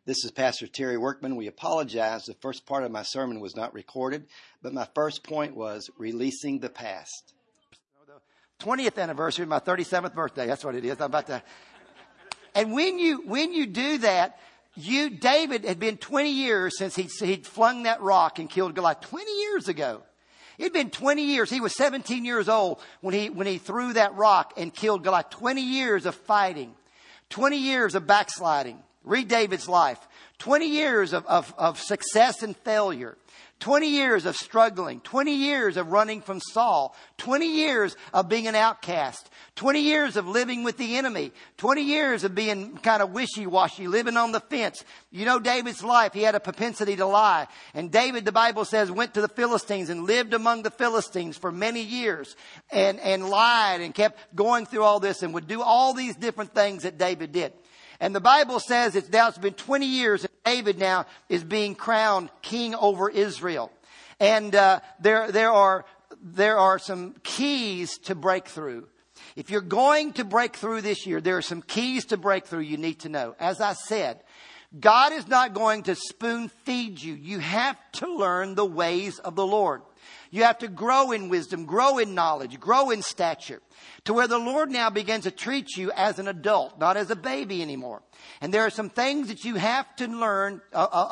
This is Pastor Terry Workman. We apologize. The first part of my sermon was not recorded, but my first point was releasing the past. 20th anniversary of my 37th birthday. That's what it is. I'm about to. And when you do that, David had been 20 years since he'd flung that rock and killed Goliath. 20 years ago. It'd been 20 years. He was 17 years old when he threw that rock and killed Goliath. 20 years of fighting. 20 years of backsliding. Read David's life. 20 years of success and failure. 20 years of struggling. 20 years of running from Saul. 20 years of being an outcast. 20 years of living with the enemy. 20 years of being kind of wishy-washy, living on the fence. You know David's life. He had a propensity to lie. And David, the Bible says, went to the Philistines and lived among the Philistines for many years. And lied and kept going through all this and would do all these different things that David did. And the Bible says it's been 20 years and David now is being crowned king over Israel. And there are some keys to breakthrough. If you're going to break through this year, there are some keys to breakthrough you need to know. As I said, God is not going to spoon feed you. You have to learn the ways of the Lord. You have to grow in wisdom, grow in knowledge, grow in stature, to where the Lord now begins to treat you as an adult, not as a baby anymore. And there are some things that you have to learn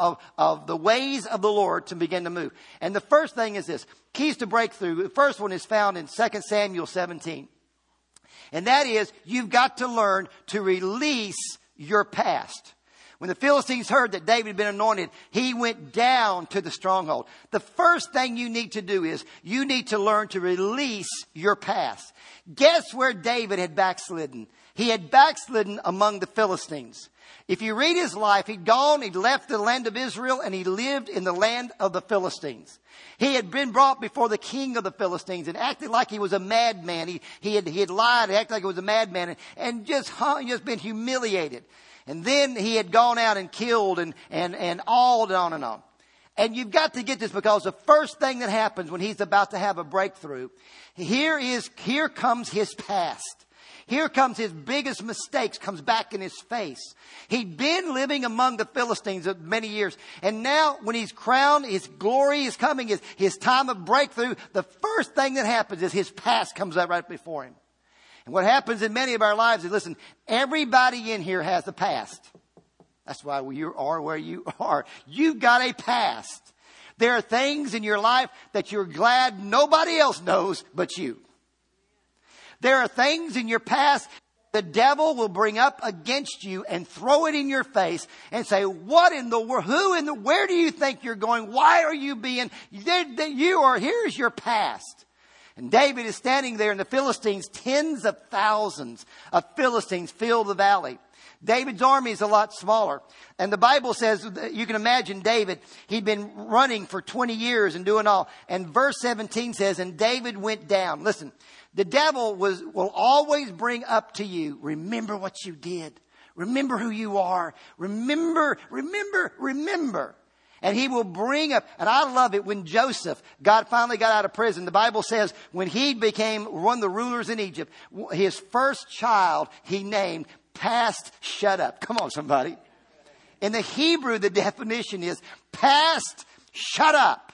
of the ways of the Lord to begin to move. And the first thing is this, keys to breakthrough. The first one is found in 2 Samuel 17. And that is, you've got to learn to release your past. When the Philistines heard that David had been anointed, he went down to the stronghold. The first thing you need to do is you need to learn to release your past. Guess where David had backslidden? He had backslidden among the Philistines. If you read his life, he'd left the land of Israel and he lived in the land of the Philistines. He had been brought before the king of the Philistines and acted like he was a madman. He had lied, acted like he was a madman and just been humiliated. And then he had gone out and killed and all on and on. And you've got to get this, because the first thing that happens when he's about to have a breakthrough, here comes his past. Here comes his biggest mistakes, comes back in his face. He'd been living among the Philistines many years. And now when he's crowned, his glory is coming, his time of breakthrough, the first thing that happens is his past comes up right before him. And what happens in many of our lives is, listen, everybody in here has a past. That's why you are where you are. You've got a past. There are things in your life that you're glad nobody else knows but you. There are things in your past the devil will bring up against you and throw it in your face and say, what in the world, where do you think you're going? Why are you being, here's your past. And David is standing there, and the Philistines, tens of thousands of Philistines fill the valley. David's army is a lot smaller. And the Bible says, you can imagine David, he'd been running for 20 years and doing all. And verse 17 says, and David went down. Listen, the devil will always bring up to you, remember what you did. Remember who you are. Remember. And he will bring up, and I love it when Joseph, God finally got out of prison. The Bible says when he became one of the rulers in Egypt, his first child he named Past Shut Up. Come on, somebody. In the Hebrew, the definition is Past Shut Up.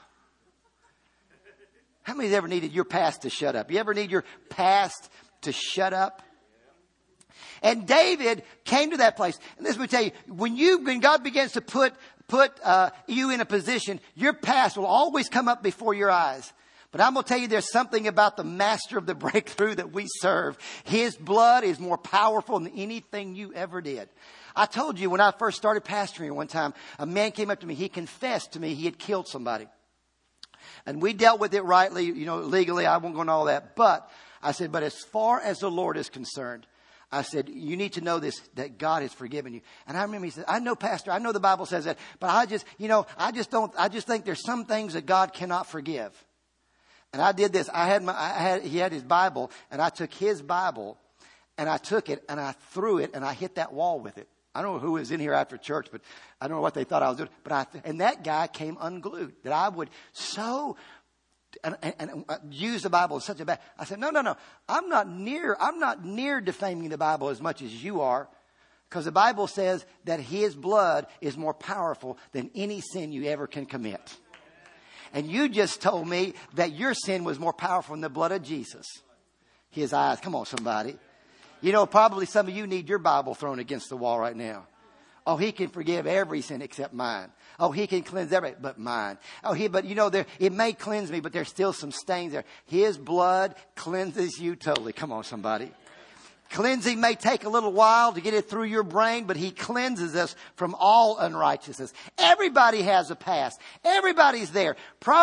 How many of you ever needed your past to shut up? You ever need your past to shut up? And David came to that place. And this will tell you, when God begins to put you in a position, your past will always come up before your eyes. But I'm going to tell you, there's something about the master of the breakthrough that we serve. His blood is more powerful than anything you ever did. I told you when I first started pastoring one time, a man came up to me. He confessed to me he had killed somebody. And we dealt with it rightly, legally. I won't go into all that. But I said, but as far as the Lord is concerned, I said, you need to know this, that God has forgiven you. And I remember he said, I know, Pastor, I know the Bible says that, but I just think there's some things that God cannot forgive. And I did this. He had his Bible, and I took his Bible, and I took it, and I threw it, and I hit that wall with it. I don't know who was in here after church, but I don't know what they thought I was doing. And that guy came unglued. That I would and use the Bible in such a bad. I said, no. I'm not near defaming the Bible as much as you are. Because the Bible says that his blood is more powerful than any sin you ever can commit. And you just told me that your sin was more powerful than the blood of Jesus. His eyes. Come on, somebody. You know, probably some of you need your Bible thrown against the wall right now. Oh, he can forgive every sin except mine. Oh, he can cleanse every, but mine. Oh, but you know, it may cleanse me, but there's still some stains there. His blood cleanses you totally. Come on, somebody. Cleansing may take a little while to get it through your brain, but he cleanses us from all unrighteousness. Everybody has a past. Everybody's there.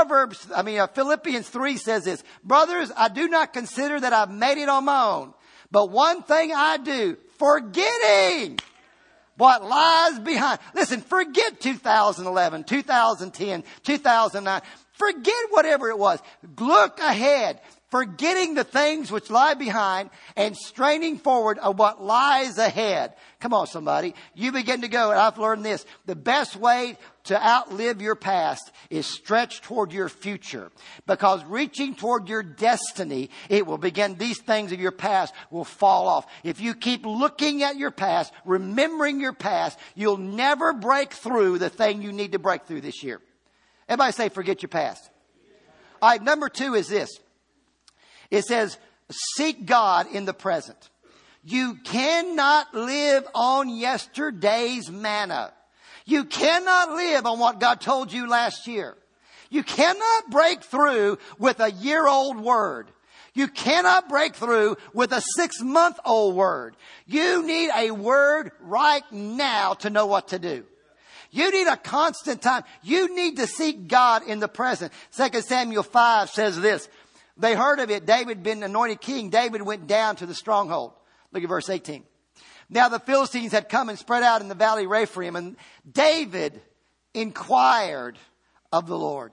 Philippians 3 says this, brothers, I do not consider that I've made it on my own, but one thing I do, forgetting what lies behind. Listen, forget 2011, 2010, 2009. Forget whatever it was. Look ahead. Forgetting the things which lie behind and straining forward of what lies ahead. Come on, somebody. You begin to go, and I've learned this. The best way to outlive your past is stretch toward your future. Because reaching toward your destiny, it will begin, these things of your past will fall off. If you keep looking at your past, remembering your past, you'll never break through the thing you need to break through this year. Everybody say, forget your past. All right, number 2 is this. It says, seek God in the present. You cannot live on yesterday's manna. You cannot live on what God told you last year. You cannot break through with a year-old word. You cannot break through with a 6-month-old word. You need a word right now to know what to do. You need a constant time. You need to seek God in the present. 2 Samuel 5 says this. They heard of it. David been anointed king. David went down to the stronghold. Look at verse 18. Now the Philistines had come and spread out in the valley of Rephaim, and David inquired of the Lord.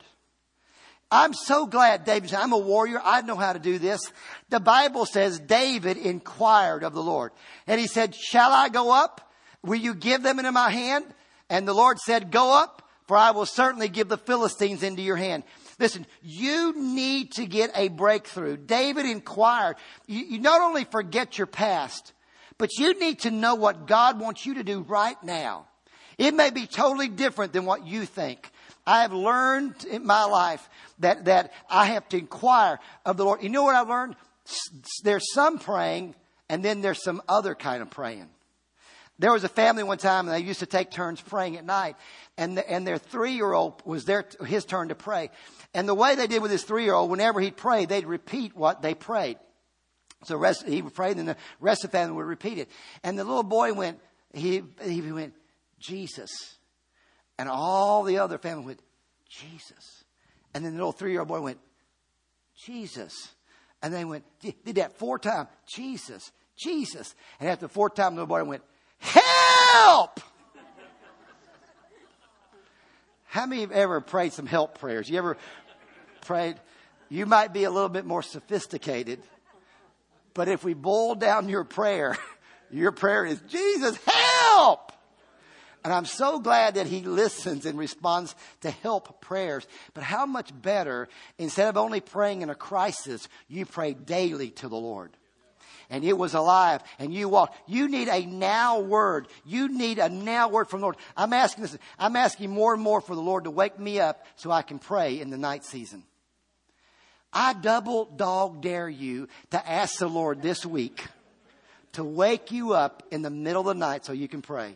I'm so glad David said, I'm a warrior. I know how to do this. The Bible says David inquired of the Lord. And he said, shall I go up? Will you give them into my hand? And the Lord said, go up, for I will certainly give the Philistines into your hand. Listen, you need to get a breakthrough. David inquired. You not only forget your past, but you need to know what God wants you to do right now. It may be totally different than what you think. I have learned in my life that I have to inquire of the Lord. You know what I've learned? There's some praying, and then there's some other kind of praying. There was a family one time, and they used to take turns praying at night. And their 3-year-old was his turn to pray. And the way they did with his 3-year-old, whenever he'd pray, they'd repeat what they prayed. So he would pray, and then the rest of the family would repeat it. And the little boy went, he went, Jesus. And all the other family went, Jesus. And then the little 3-year-old boy went, Jesus. And they went, did that 4 times. Jesus, Jesus. And after the 4th time, the little boy went, help! How many have ever prayed some help prayers? You ever prayed? You might be a little bit more sophisticated. But if we boil down your prayer is, Jesus, help! And I'm so glad that he listens and responds to help prayers. But how much better, instead of only praying in a crisis, you pray daily to the Lord. And it was alive, and you walked. You need a now word. You need a now word from the Lord. I'm asking more and more for the Lord to wake me up so I can pray in the night season. I double dog dare you to ask the Lord this week to wake you up in the middle of the night so you can pray.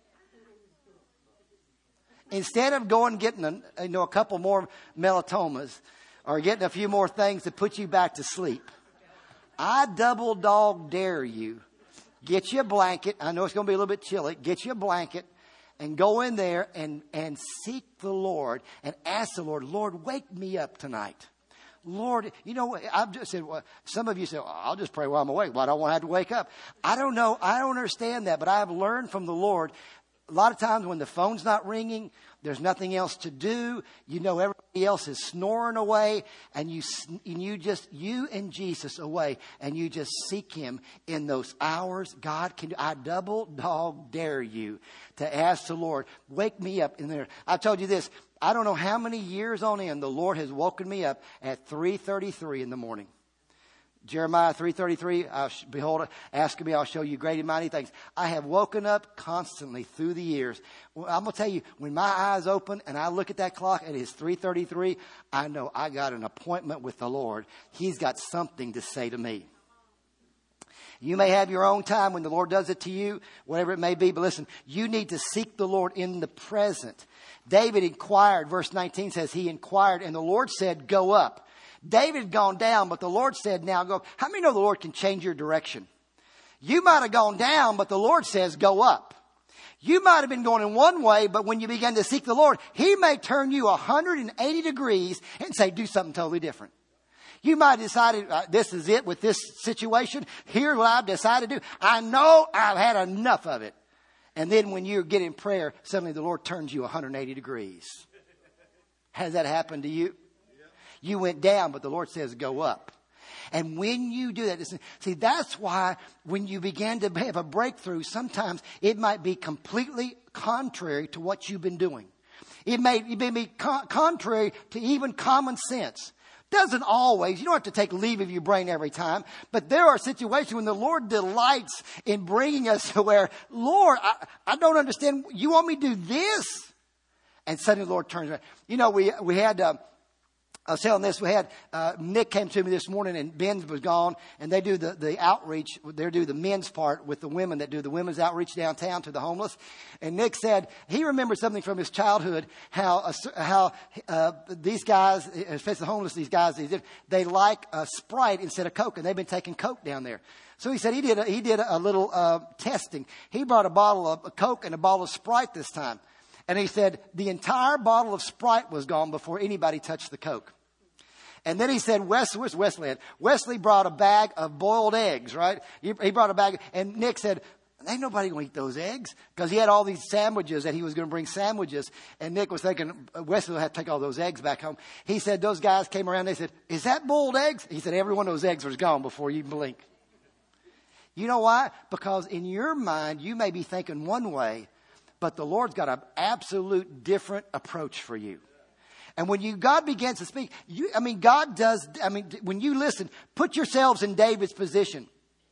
Instead of going and getting a couple more melatomas or getting a few more things to put you back to sleep, I double dog dare you. Get you a blanket. I know it's going to be a little bit chilly. Get you a blanket and go in there and seek the Lord and ask the Lord, Lord, wake me up tonight. Lord, you know, I've just said, well, some of you say, well, I'll just pray while I'm awake. Well, I don't want to have to wake up. I don't know. I don't understand that, but I have learned from the Lord. A lot of times when the phone's not ringing, there's nothing else to do. You know, everybody else is snoring away, and you and Jesus away, and you just seek him in those hours. God, I double dog dare you to ask the Lord, wake me up in there. I told you this, I don't know how many years on end the Lord has woken me up at 3:33 in the morning. Jeremiah 3:33, behold, ask of me, I'll show you great and mighty things. I have woken up constantly through the years. Well, I'm going to tell you, when my eyes open and I look at that clock and it's 3:33, I know I got an appointment with the Lord. He's got something to say to me. You may have your own time when the Lord does it to you, whatever it may be. But listen, you need to seek the Lord in the present. David inquired, verse 19 says, he inquired, and the Lord said, go up. David had gone down, but the Lord said, now go. How many know the Lord can change your direction? You might have gone down, but the Lord says, go up. You might have been going in one way, but when you begin to seek the Lord, He may turn you 180 degrees and say, do something totally different. You might have decided, this is it with this situation. Here's what I've decided to do. I know I've had enough of it. And then when you get in prayer, suddenly the Lord turns you 180 degrees. Has that happened to you? You went down, but the Lord says go up. And when you do that, see, that's why when you begin to have a breakthrough, sometimes it might be completely contrary to what you've been doing. It may be contrary to even common sense. Doesn't always. You don't have to take leave of your brain every time. But there are situations when the Lord delights in bringing us to where, Lord, I don't understand. You want me to do this? And suddenly the Lord turns around. You know, we had... I was telling this, we had, Nick came to me this morning and Ben was gone and they do the outreach. They do the men's part with the women that do the women's outreach downtown to the homeless. And Nick said he remembers something from his childhood, how these guys, especially the homeless, these guys, they like Sprite instead of Coke, and they've been taking Coke down there. So he said he did a little testing. He brought a bottle of Coke and a bottle of Sprite this time. And he said the entire bottle of Sprite was gone before anybody touched the Coke. And then he said, where's Wesley at? Wesley brought a bag of boiled eggs, right? He brought a bag. And Nick said, ain't nobody going to eat those eggs. Because he had all these sandwiches that he was going to bring sandwiches. And Nick was thinking, Wesley will have to take all those eggs back home. He said, those guys came around. They said, is that boiled eggs? He said, every one of those eggs was gone before you blink. You know why? Because in your mind, you may be thinking one way, but the Lord's got an absolute different approach for you. And when God begins to speak, when you listen, put yourselves in David's position.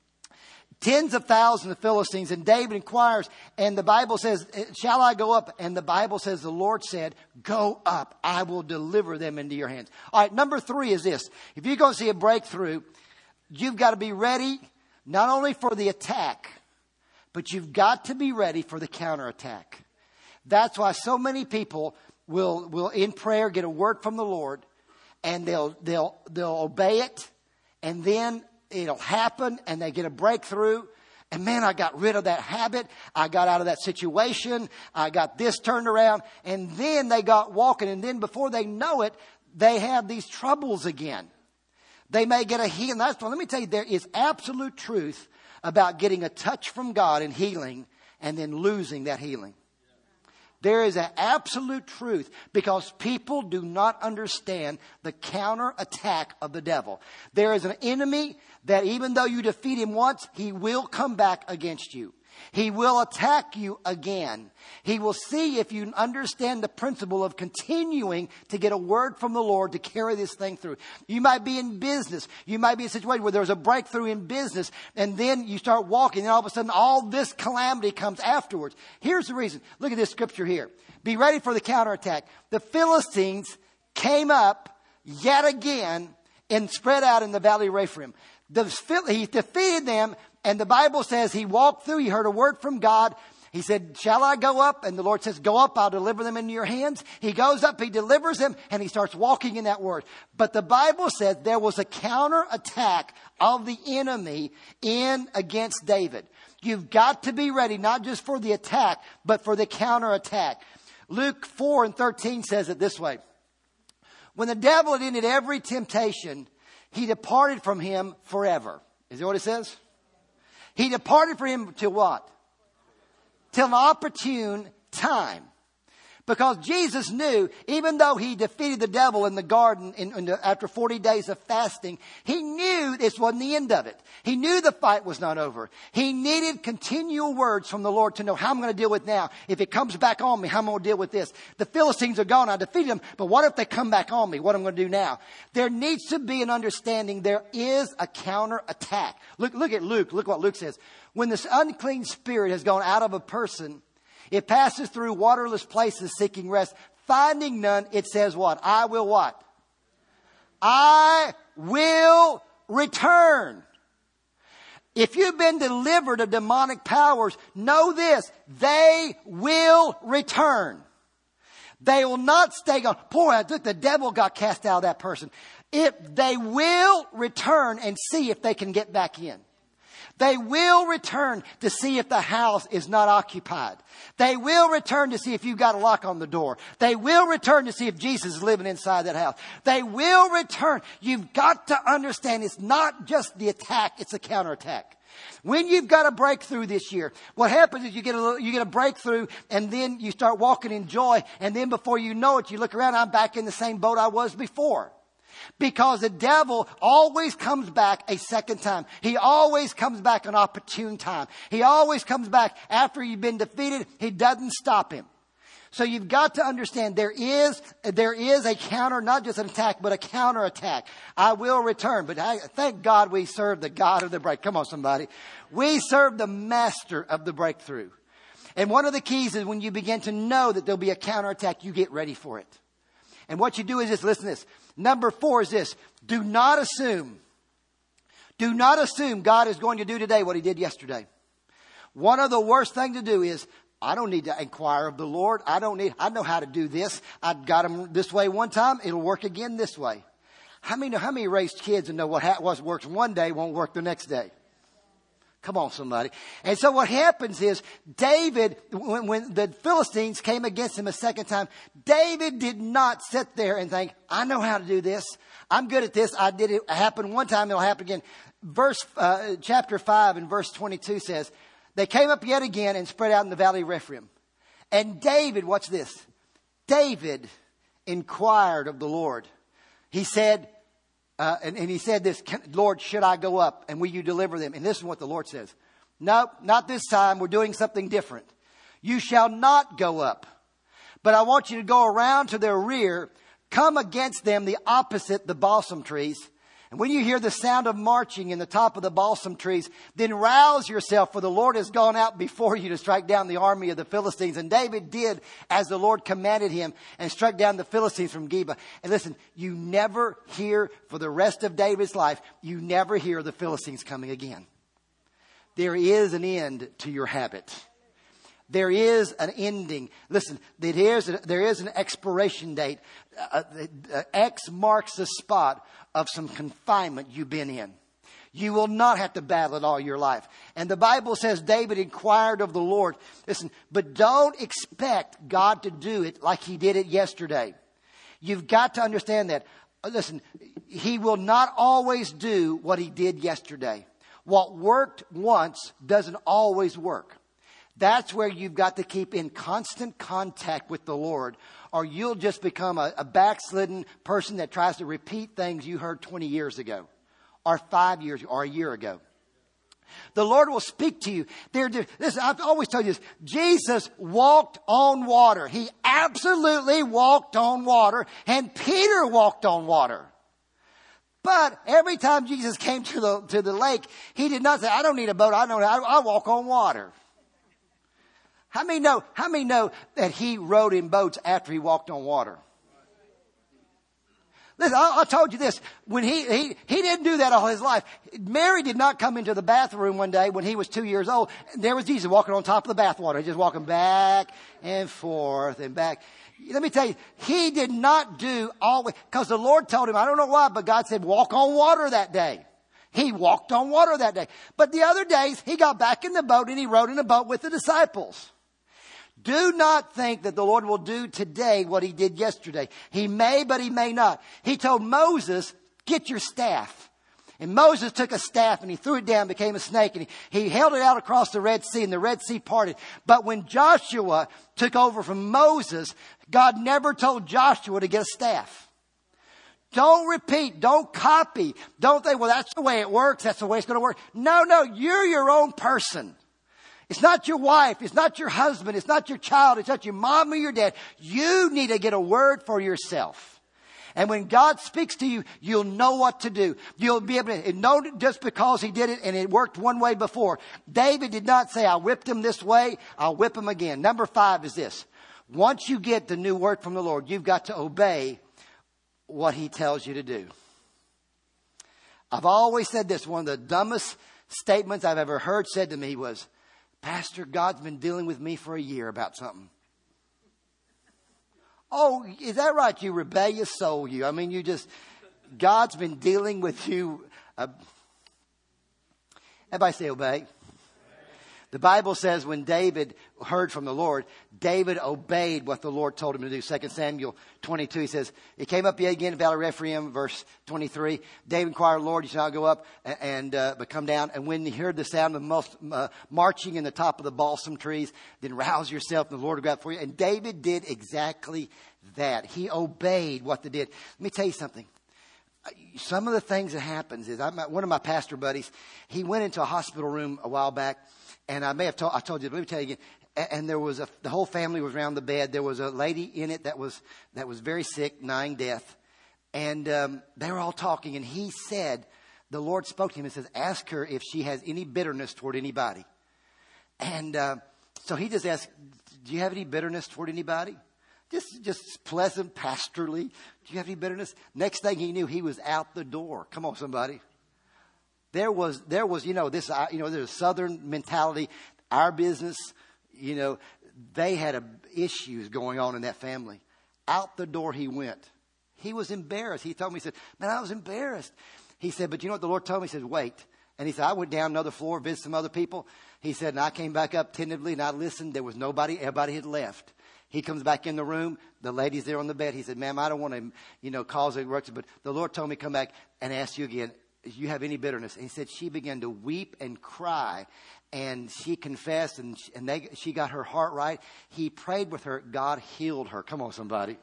Tens of thousands of Philistines, and David inquires, and the Bible says, shall I go up? And the Bible says, the Lord said, go up. I will deliver them into your hands. All right, number 3 is this. If you're going to see a breakthrough, you've got to be ready not only for the attack, but you've got to be ready for the counterattack. That's why so many people will in prayer get a word from the Lord, and they'll obey it, and then it'll happen, and they get a breakthrough. And man, I got rid of that habit. I got out of that situation. I got this turned around, and then they got walking, and then before they know it, they have these troubles again. They may get a healing. That's why, let me tell you, there is absolute truth about getting a touch from God and healing, and then losing that healing. There is an absolute truth, because people do not understand the counterattack of the devil. There is an enemy that even though you defeat him once, he will come back against you. He will attack you again. He will see if you understand the principle of continuing to get a word from the Lord to carry this thing through. You might be in business. You might be in a situation where there's a breakthrough in business, and then you start walking, and all of a sudden all this calamity comes afterwards. Here's the reason. Look at this scripture here. Be ready for the counterattack. The Philistines came up yet again and spread out in the valley of Rephaim. He defeated them. And the Bible says he walked through, he heard a word from God. He said, shall I go up? And the Lord says, go up, I'll deliver them into your hands. He goes up, he delivers them, and he starts walking in that word. But the Bible says there was a counterattack of the enemy in against David. You've got to be ready, not just for the attack, but for the counterattack. Luke 4:13 says it this way. When the devil had ended every temptation, he departed from him forever. Is that what it says? He departed from him till what? Till an opportune time. Because Jesus knew, even though he defeated the devil in the garden after 40 days of fasting, he knew this wasn't the end of it. He knew the fight was not over. He needed continual words from the Lord to know how I'm going to deal with now. If it comes back on me, how I'm going to deal with this. The Philistines are gone. I defeated them. But what if they come back on me? What am I going to do now? There needs to be an understanding. There is a counterattack. Look at Luke. Look what Luke says. When this unclean spirit has gone out of a person, it passes through waterless places seeking rest. Finding none, it says what? I will what? I will return. If you've been delivered of demonic powers, know this. They will return. They will not stay gone. Poor, the devil got cast out of that person. They will return and see if they can get back in. They will return to see if the house is not occupied. They will return to see if you've got a lock on the door. They will return to see if Jesus is living inside that house. They will return. You've got to understand it's not just the attack, it's a counterattack. When you've got a breakthrough this year, what happens is you get a breakthrough and then you start walking in joy, and then before you know it, you look around, I'm back in the same boat I was before. Because the devil always comes back a second time. He always comes back an opportune time. He always comes back after you've been defeated. He doesn't stop him. So you've got to understand there is a counter, not just an attack, but a counterattack. I will return. But thank God we serve the God of the break. Come on, somebody. We serve the master of the breakthrough. And one of the keys is when you begin to know that there'll be a counterattack, you get ready for it. And what you do is this, listen to this. Number 4 is this. Do not assume God is going to do today what he did yesterday. One of the worst things to do is, I don't need to inquire of the Lord. I know how to do this. I got him this way one time. It'll work again this way. How many raised kids and know what works one day won't work the next day? Come on, somebody. And so what happens is David, when the Philistines came against him a second time, David did not sit there and think, I know how to do this. I'm good at this. I did it happen one time. It'll happen again. Chapter 5 and verse 22 says, they came up yet again and spread out in the valley of Rephaim. And David, watch this. David inquired of the Lord. He said, and he said this, Lord, should I go up and will you deliver them? And this is what the Lord says. No, not this time. We're doing something different. You shall not go up, but I want you to go around to their rear, come against them the opposite, the balsam trees. And when you hear the sound of marching in the top of the balsam trees, then rouse yourself, for the Lord has gone out before you to strike down the army of the Philistines. And David did as the Lord commanded him and struck down the Philistines from Geba. And listen, you never hear, for the rest of David's life, you never hear the Philistines coming again. There is an end to your habit. There is an ending. Listen, there is an expiration date. X marks the spot of some confinement you've been in. You will not have to battle it all your life. And the Bible says David inquired of the Lord. Listen, but don't expect God to do it like he did it yesterday. You've got to understand that. Listen, he will not always do what he did yesterday. What worked once doesn't always work. That's where you've got to keep in constant contact with the Lord, or you'll just become a backslidden person that tries to repeat things you heard 20 years ago, or 5 years, or a year ago. The Lord will speak to you. Listen, I've always told you this. Jesus walked on water. He absolutely walked on water, and Peter walked on water. But every time Jesus came to the lake, he did not say, I don't need a boat. I walk on water. How many know that he rode in boats after he walked on water? Listen, I told you this. When he didn't do that all his life. Mary did not come into the bathroom one day when he was 2 years old. And there was Jesus walking on top of the bathwater, just walking back and forth and back. Let me tell you, he did not do always, because the Lord told him, I don't know why, but God said, walk on water that day. He walked on water that day. But the other days, he got back in the boat and he rode in the boat with the disciples. Do not think that the Lord will do today what he did yesterday. He may, but he may not. He told Moses, get your staff. And Moses took a staff and he threw it down, became a snake, and he held it out across the Red Sea, and the Red Sea parted. But when Joshua took over from Moses, God never told Joshua to get a staff. Don't repeat. Don't copy. Don't think, well, that's the way it works. That's the way it's going to work. No, you're your own person. It's not your wife. It's not your husband. It's not your child. It's not your mom or your dad. You need to get a word for yourself. And when God speaks to you, you'll know what to do. You'll be able to know just because he did it and it worked one way before. David did not say, I whipped him this way, I'll whip him again. Number 5 is this. Once you get the new word from the Lord, you've got to obey what he tells you to do. I've always said this. One of the dumbest statements I've ever heard said to me was, Pastor, God's been dealing with me for a year about something. Oh, is that right? You rebellious soul, you. I mean, God's been dealing with you. Everybody say obey. The Bible says when David heard from the Lord, David obeyed what the Lord told him to do. 2 Samuel 22, he says, it came up yet again in Valley of Rephaim, verse 23. David inquired, Lord, you shall not go up but come down. And when he heard the sound of marching in the top of the balsam trees, then rouse yourself and the Lord will go out for you. And David did exactly that. He obeyed what they did. Let me tell you something. Some of the things that happens is one of my pastor buddies, he went into a hospital room a while back. And I told you, let me tell you again. And there was the whole family was around the bed. There was a lady in it that was very sick, nigh death. And they were all talking. And he said, the Lord spoke to him and says, ask her if she has any bitterness toward anybody. And so he just asked, do you have any bitterness toward anybody? Just pleasant, pastorally. Do you have any bitterness? Next thing he knew, he was out the door. Come on, somebody. There was, there's a Southern mentality. Our business, they had issues going on in that family. Out the door he went. He was embarrassed. He told me, he said, man, I was embarrassed. He said, but you know what the Lord told me? He said, wait. And he said, I went down another floor, visited some other people. He said, and I came back up tentatively and I listened. There was nobody. Everybody had left. He comes back in the room. The lady's there on the bed. He said, ma'am, I don't want to, cause a ruckus, but the Lord told me to come back and ask you again. Do you have any bitterness? And he said she began to weep and cry, and she confessed, and she got her heart right. He prayed with her. God healed her. Come on, somebody.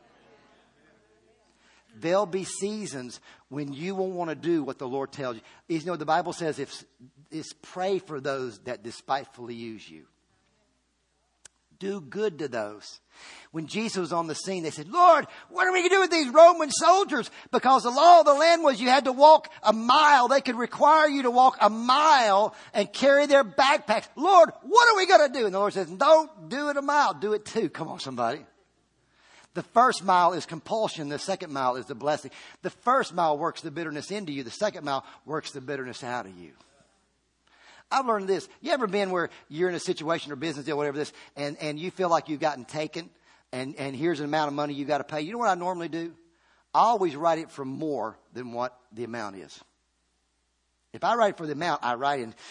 There'll be seasons when you won't want to do what the Lord tells you. The Bible says it's pray for those that despitefully use you. Do good to those. When Jesus was on the scene, they said, Lord, what are we going to do with these Roman soldiers? Because the law of the land was you had to walk a mile. They could require you to walk a mile and carry their backpacks. Lord, what are we going to do? And the Lord says, don't do it a mile. Do it 2. Come on, somebody. The first mile is compulsion. The second mile is the blessing. The first mile works the bitterness into you. The second mile works the bitterness out of you. I've learned this. You ever been where you're in a situation or business deal, whatever this, and you feel like you've gotten taken, and here's an amount of money you got to pay. You know what I normally do? I always write it for more than what the amount is. If I write for the amount, I write in.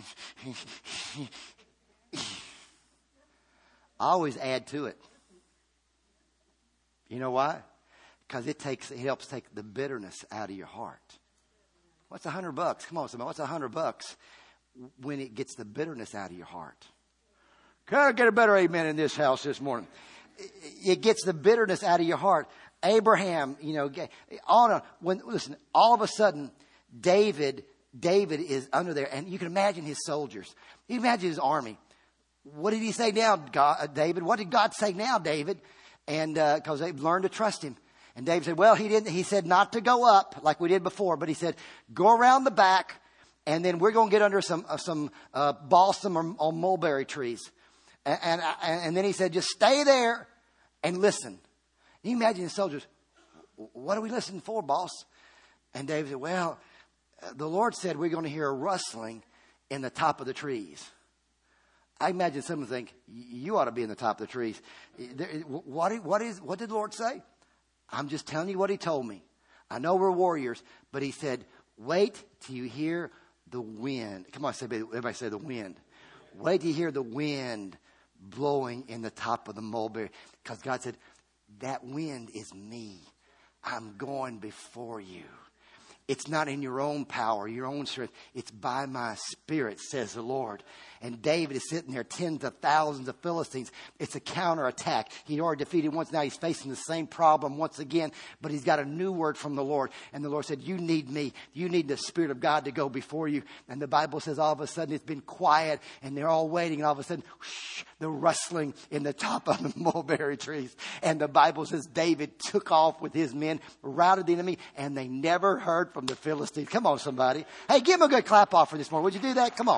I always add to it. You know why? Because it helps take the bitterness out of your heart. What's $100? Come on, somebody. What's $100? When it gets the bitterness out of your heart. Can I get a better amen in this house this morning? It gets the bitterness out of your heart. Abraham, listen, all of a sudden, David is under there, and you can imagine his soldiers. You can imagine his army. What did he say now, David? What did God say now, David? And because they've learned to trust him. And David said, well, he said not to go up like we did before, but he said, go around the back. And then we're going to get under some balsam or mulberry trees. And then he said, just stay there and listen. Can you imagine the soldiers? What are we listening for, boss? And David said, well, the Lord said we're going to hear a rustling in the top of the trees. I imagine someone think, you ought to be in the top of the trees. What did the Lord say? I'm just telling you what he told me. I know we're warriors, but he said, wait till you hear the wind. Come on, everybody say the wind. Wait till you hear the wind blowing in the top of the mulberry. Because God said, that wind is me. I'm going before you. It's not in your own power, your own strength. It's by my Spirit, says the Lord. And David is sitting there, tens of thousands of Philistines. It's a counterattack. He already defeated once. Now he's facing the same problem once again. But he's got a new word from the Lord. And the Lord said, you need me. You need the Spirit of God to go before you. And the Bible says all of a sudden it's been quiet. And they're all waiting. And all of a sudden, whoosh, the rustling in the top of the mulberry trees. And the Bible says David took off with his men, routed the enemy. And they never heard from the Philistines. Come on, somebody. Hey, give him a good clap off for this morning. Would you do that? Come on.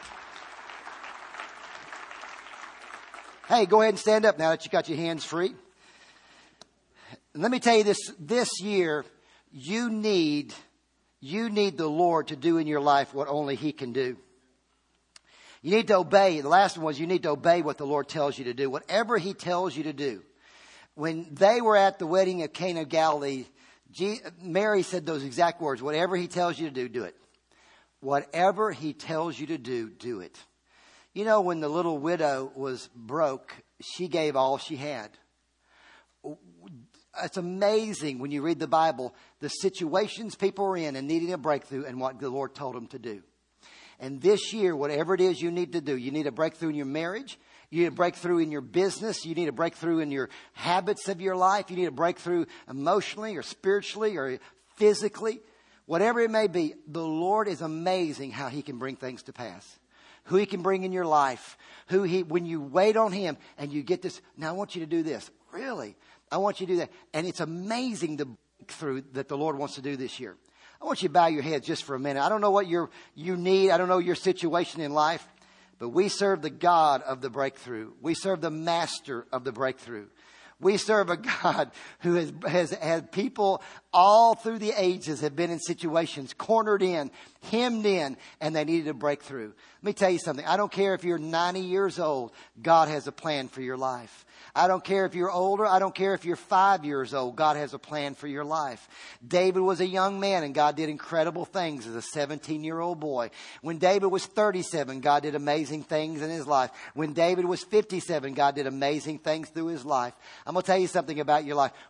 Hey, go ahead and stand up now that you got your hands free. Let me tell you this year, you need the Lord to do in your life what only He can do. You need to obey. The last one was you need to obey what the Lord tells you to do. Whatever He tells you to do. When they were at the wedding of Cana of Galilee, Mary said those exact words. Whatever He tells you to do, do it. Whatever He tells you to do, do it. You know, when the little widow was broke, she gave all she had. It's amazing when you read the Bible, the situations people are in and needing a breakthrough and what the Lord told them to do. And this year, whatever it is you need to do, you need a breakthrough in your marriage. You need a breakthrough in your business. You need a breakthrough in your habits of your life. You need a breakthrough emotionally or spiritually or physically. Whatever it may be, the Lord is amazing how He can bring things to pass. Who He can bring in your life. When you wait on Him and you get this. Now I want you to do this. Really? I want you to do that. And it's amazing the breakthrough that the Lord wants to do this year. I want you to bow your heads just for a minute. I don't know what you need. I don't know your situation in life. But we serve the God of the breakthrough. We serve the master of the breakthrough. We serve a God who has had people all through the ages have been in situations, cornered in, hemmed in, and they needed a breakthrough. Let me tell you something. I don't care if you're 90 years old. God has a plan for your life. I don't care if you're older. I don't care if you're 5 years old. God has a plan for your life. David was a young man and God did incredible things as a 17-year-old boy. When David was 37, God did amazing things in his life. When David was 57, God did amazing things through his life. I'm going to tell you something about your life.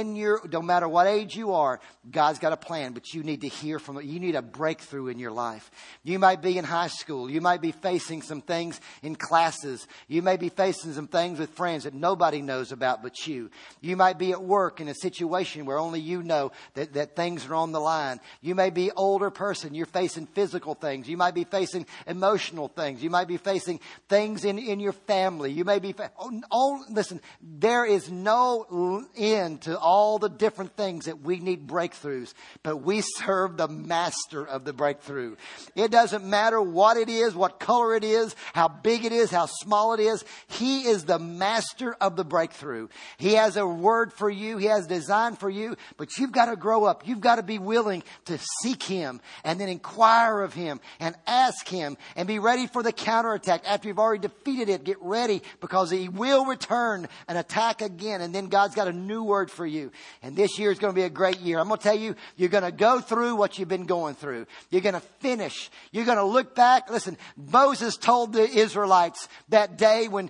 No matter what age you are, God's got a plan, but you need to hear from it. You need a breakthrough in your life. You might be in high school. You might be facing some things in classes. You may be facing some things with friends that nobody knows about but you. You might be at work in a situation where only you know that things are on the line. You may be an older person. You're facing physical things. You might be facing emotional things. You might be facing things in your family. You may be... listen, there is no end to all the different things that we need breakthroughs. But we serve the master of the breakthrough. It doesn't matter what it is, what color it is, how big it is, how small it is. He is the master of the breakthrough. He has a word for you. He has design for you. But you've got to grow up. You've got to be willing to seek Him and then inquire of Him and ask Him and be ready for the counterattack. After you've already defeated it, get ready because He will return and attack again. And then God's got a new word for you. And this year is going to be a great year. I'm going to tell you, you're going to go through what you've been going through. You're going to finish. You're going to look back. Listen, Moses told the Israelites that day when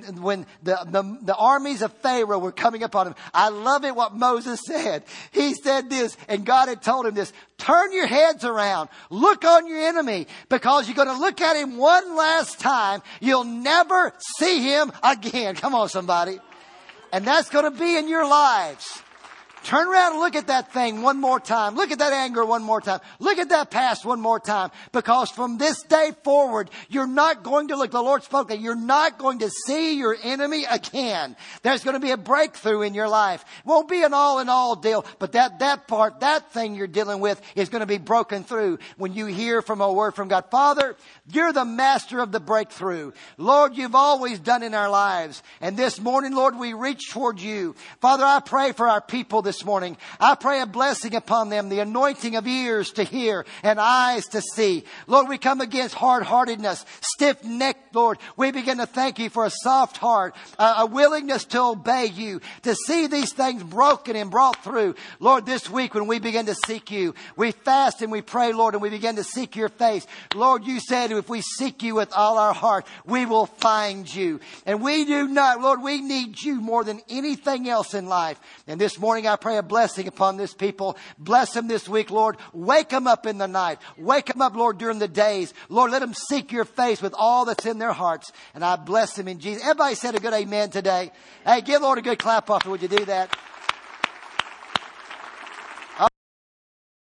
the armies of Pharaoh were coming upon him. I love it what Moses said. He said this, and God had told him this. Turn your heads around. Look on your enemy because you're going to look at him one last time. You'll never see him again. Come on, somebody. And that's going to be in your lives. Turn around and look at that thing one more time. Look at that anger one more time. Look at that past one more time. Because from this day forward, you're not going to look. The Lord spoke that you're not going to see your enemy again. There's going to be a breakthrough in your life. It won't be an all-in-all deal. But that thing you're dealing with is going to be broken through when you hear from a word from God. Father, you're the master of the breakthrough. Lord, you've always done in our lives. And this morning, Lord, we reach toward you. Father, I pray for our people this morning. I pray a blessing upon them, the anointing of ears to hear and eyes to see. Lord, we come against hard-heartedness, stiff-necked, Lord. We begin to thank you for a soft heart, a willingness to obey you, to see these things broken and brought through. Lord, this week when we begin to seek you, we fast and we pray, Lord, and we begin to seek your face. Lord, you said if we seek you with all our heart, we will find you. And we do not, Lord, we need you more than anything else in life. And this morning I pray a blessing upon this people. Bless them this week, Lord. Wake them up in the night. Wake them up, Lord, during the days. Lord, let them seek your face with all that's in their hearts. And I bless them in Jesus. Everybody said a good amen today. Hey, give Lord a good clap off. Would you do that?